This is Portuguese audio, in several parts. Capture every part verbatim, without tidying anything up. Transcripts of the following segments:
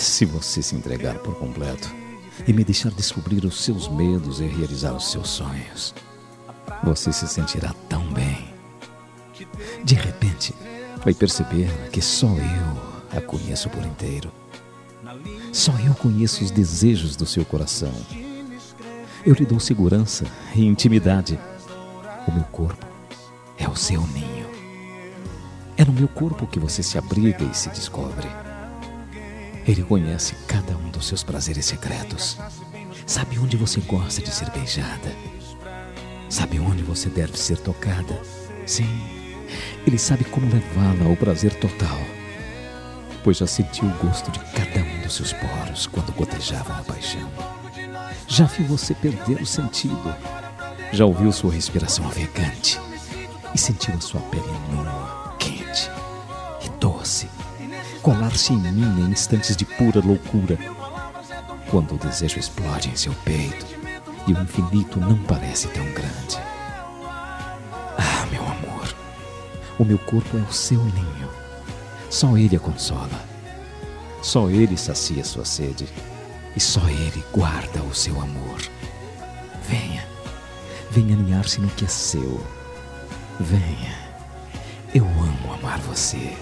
Se você se entregar por completo e me deixar descobrir os seus medos e realizar os seus sonhos, você se sentirá tão bem. De repente, vai perceber que só eu a conheço por inteiro. Só eu conheço os desejos do seu coração. Eu lhe dou segurança e intimidade. O meu corpo é o seu ninho. É no meu corpo que você se abriga e se descobre. Ele conhece cada um dos seus prazeres secretos. Sabe onde você gosta de ser beijada. Sabe onde você deve ser tocada. Sim, ele sabe como levá-la ao prazer total, pois já sentiu o gosto de cada um dos seus poros quando gotejava na paixão. Já viu você perder o sentido. Já ouviu sua respiração ofegante e sentiu a sua pele nua, quente e doce colar-se em mim em instantes de pura loucura, quando o desejo explode em seu peito e o infinito não parece tão grande. Ah, meu amor, o meu corpo é o seu ninho. Só ele a consola. Só ele sacia sua sede e só ele guarda o seu amor. Venha, venha aninhar-se no que é seu. Venha, eu amo amar você.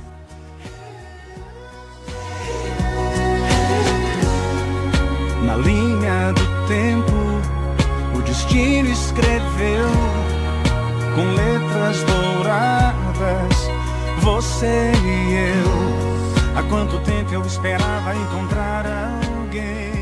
Na linha do tempo, o destino escreveu com letras douradas você e eu. Há quanto tempo eu esperava encontrar alguém